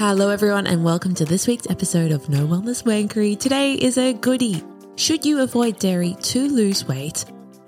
Hello everyone and welcome to this week's episode of No Wellness Wankery. Today is a goodie. Should you avoid dairy to lose weight?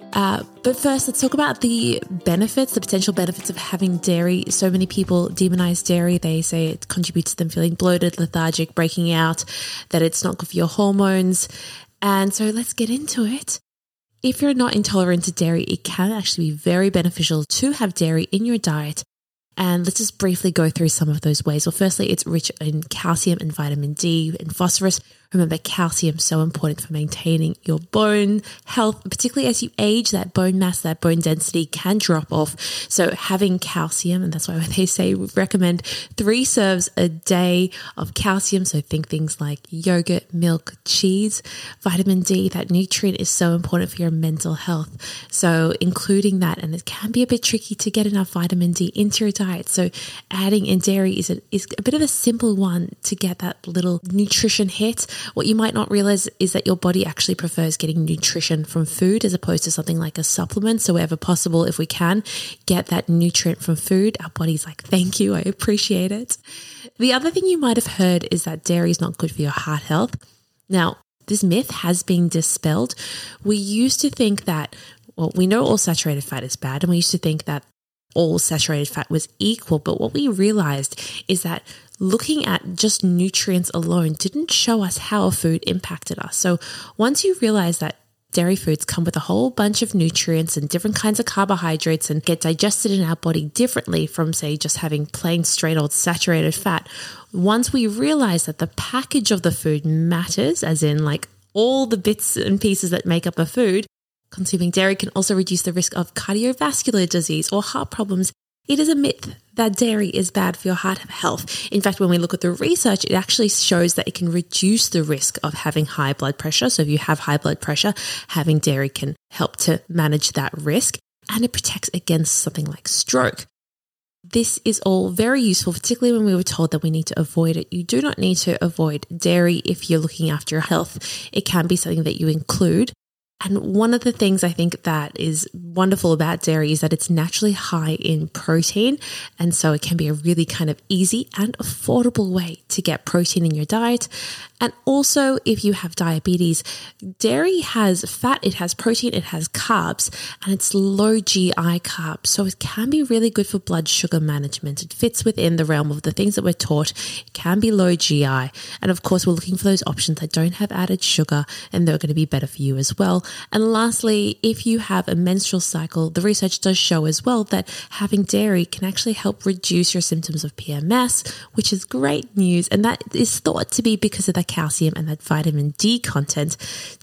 But first, let's talk about the benefits, the potential benefits of having dairy. So many people demonize dairy. They say it contributes to them feeling bloated, lethargic, breaking out, that it's not good for your hormones. And so let's get into it. If you're not intolerant to dairy, it can actually be very beneficial to have dairy in your diet. And let's just briefly go through some of those ways. Well, firstly, it's rich in calcium and vitamin D and phosphorus. Remember, calcium is so important for maintaining your bone health, particularly as you age. That bone mass, that bone density can drop off. So having calcium, and that's why they say we recommend 3 serves a day of calcium. So think things like yogurt, milk, cheese. Vitamin D, that nutrient is so important for your mental health. So including that, and it can be a bit tricky to get enough vitamin D into your diet. So adding in dairy is a bit of a simple one to get that little nutrition hit. What you might not realize is that your body actually prefers getting nutrition from food as opposed to something like a supplement. So wherever possible, if we can get that nutrient from food, our body's like, thank you, I appreciate it. The other thing you might have heard is that dairy is not good for your heart health. Now, this myth has been dispelled. We used to think that, well, we know all saturated fat is bad, and we used to think that all saturated fat was equal. But what we realized is that looking at just nutrients alone didn't show us how a food impacted us. So once you realize that dairy foods come with a whole bunch of nutrients and different kinds of carbohydrates and get digested in our body differently from, say, just having plain straight old saturated fat, once we realize that the package of the food matters, as in like all the bits and pieces that make up a food, consuming dairy can also reduce the risk of cardiovascular disease or heart problems. It is a myth that dairy is bad for your heart health. In fact, when we look at the research, it actually shows that it can reduce the risk of having high blood pressure. So if you have high blood pressure, having dairy can help to manage that risk, and it protects against something like stroke. This is all very useful, particularly when we were told that we need to avoid it. You do not need to avoid dairy if you're looking after your health. It can be something that you include. And one of the things I think that is wonderful about dairy is that it's naturally high in protein. And so it can be a really kind of easy and affordable way to get protein in your diet. And also, if you have diabetes, dairy has fat, it has protein, it has carbs, and it's low GI carbs. So it can be really good for blood sugar management. It fits within the realm of the things that we're taught. It can be low GI. And of course, we're looking for those options that don't have added sugar, and they're going to be better for you as well. And lastly, if you have a menstrual cycle, the research does show as well that having dairy can actually help reduce your symptoms of PMS, which is great news. And that is thought to be because of the calcium and that vitamin D content,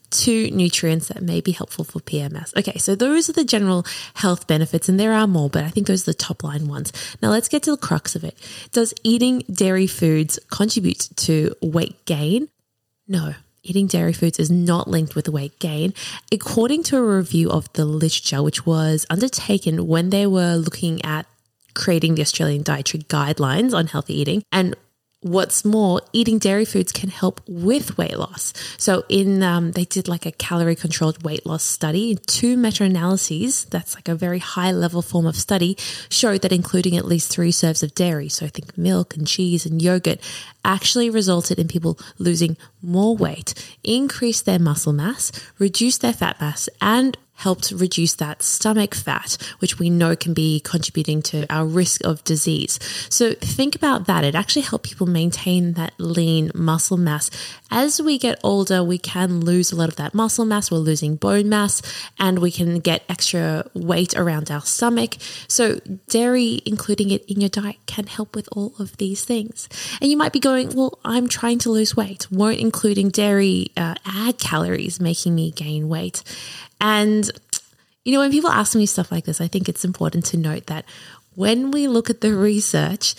2 nutrients that may be helpful for PMS. Okay, so those are the general health benefits, and there are more, but I think those are the top line ones. Now let's get to the crux of it. Does eating dairy foods contribute to weight gain? No. Eating dairy foods is not linked with weight gain. According to a review of the literature, which was undertaken when they were looking at creating the Australian Dietary Guidelines on healthy eating, and what's more, eating dairy foods can help with weight loss. So they did like a calorie controlled weight loss study. 2 meta-analyses, that's like a very high level form of study, showed that including at least 3 serves of dairy, so I think milk and cheese and yogurt, actually resulted in people losing more weight, increased their muscle mass, reduced their fat mass, and helped reduce that stomach fat, which we know can be contributing to our risk of disease. So think about that. It actually helped people maintain that lean muscle mass. As we get older, we can lose a lot of that muscle mass. We're losing bone mass, and we can get extra weight around our stomach. So dairy, including it in your diet, can help with all of these things. And you might be going, well, I'm trying to lose weight. Won't including dairy add calories, making me gain weight? And, you know, when people ask me stuff like this, I think it's important to note that when we look at the research,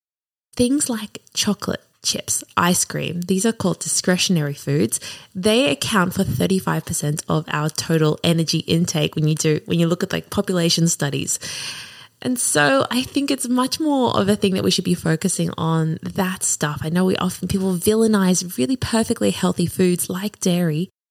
things like chocolate, chips, ice cream, these are called discretionary foods. They account for 35% of our total energy intake when you look at like population studies. And so I think it's much more of a thing that we should be focusing on that stuff. I know people villainize really perfectly healthy foods like dairy,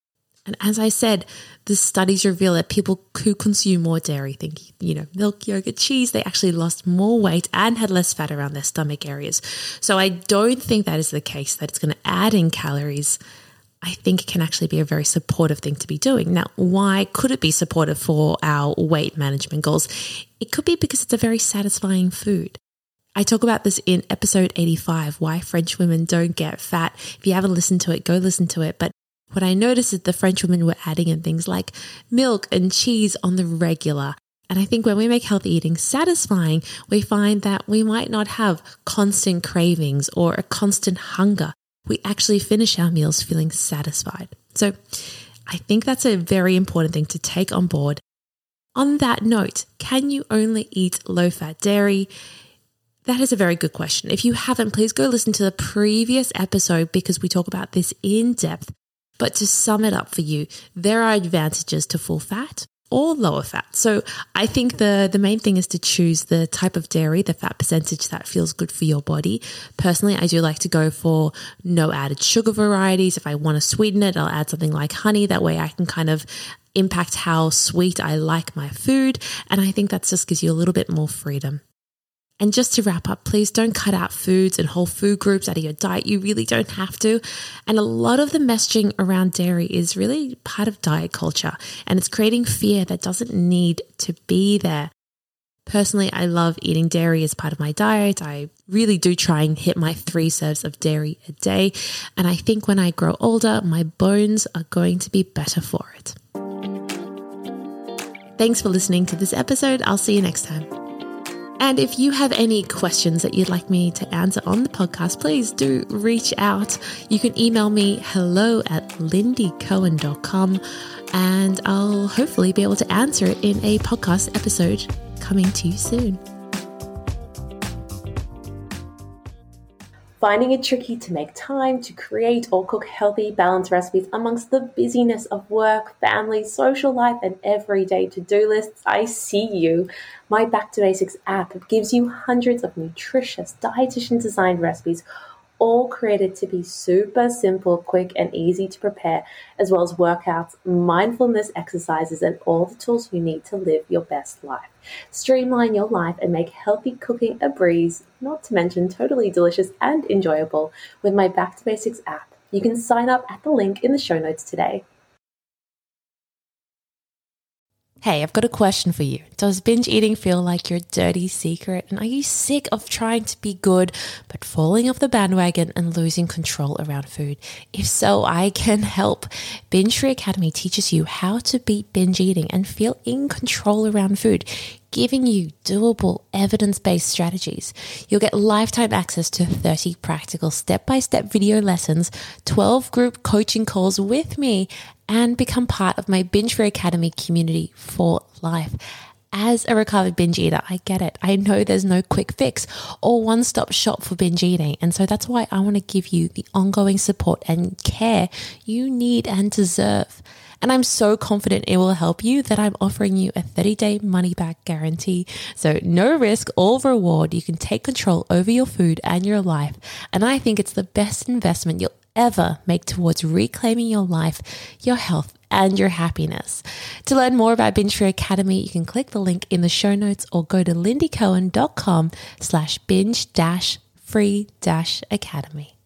And as I said, the studies reveal that people who consume more dairy, think, milk, yogurt, cheese, they actually lost more weight and had less fat around their stomach areas. So I don't think that is the case, that it's going to add in calories. I think it can actually be a very supportive thing to be doing. Now, why could it be supportive for our weight management goals? It could be because it's a very satisfying food. I talk about this in episode 85, why French women don't get fat. If you haven't listened to it, go listen to it. But what I noticed is the French women were adding in things like milk and cheese on the regular. And I think when we make healthy eating satisfying, we find that we might not have constant cravings or a constant hunger. We actually finish our meals feeling satisfied. So I think that's a very important thing to take on board. On that note, can you only eat low-fat dairy? That is a very good question. If you haven't, please go listen to the previous episode because we talk about this in depth. But to sum it up for you, there are advantages to full fat or lower fat. So I think the main thing is to choose the type of dairy, the fat percentage that feels good for your body. Personally, I do like to go for no added sugar varieties. If I want to sweeten it, I'll add something like honey. That way I can kind of impact how sweet I like my food. And I think that just gives you a little bit more freedom. And just to wrap up, please don't cut out foods and whole food groups out of your diet. You really don't have to. And a lot of the messaging around dairy is really part of diet culture, and it's creating fear that doesn't need to be there. Personally, I love eating dairy as part of my diet. I really do try and hit my 3 serves of dairy a day. And I think when I grow older, my bones are going to be better for it. Thanks for listening to this episode. I'll see you next time. And if you have any questions that you'd like me to answer on the podcast, please do reach out. You can email me hello@lindycohen.com and I'll hopefully be able to answer it in a podcast episode coming to you soon. Finding it tricky to make time to create or cook healthy, balanced recipes amongst the busyness of work, family, social life, and everyday to-do lists? I see you. My Back to Basics app gives you hundreds of nutritious, dietitian-designed recipes, all created to be super simple, quick, and easy to prepare, as well as workouts, mindfulness exercises, and all the tools you need to live your best life. Streamline your life and make healthy cooking a breeze, not to mention totally delicious and enjoyable with my Back to Basics app. You can sign up at the link in the show notes today. Hey, I've got a question for you. Does binge eating feel like your dirty secret? And are you sick of trying to be good, but falling off the bandwagon and losing control around food? If so, I can help. Binge Free Academy teaches you how to beat binge eating and feel in control around food, giving you doable, evidence-based strategies. You'll get lifetime access to 30 practical step-by-step video lessons, 12 group coaching calls with me, and become part of my Binge Free Academy community for life. As a recovered binge eater, I get it. I know there's no quick fix or one-stop shop for binge eating. And so that's why I want to give you the ongoing support and care you need and deserve. And I'm so confident it will help you that I'm offering you a 30-day money-back guarantee. So no risk, all reward. You can take control over your food and your life. And I think it's the best investment you'll ever make towards reclaiming your life, your health, and your happiness. To learn more about Binge Free Academy, you can click the link in the show notes or go to lindycohen.com/binge-free-academy.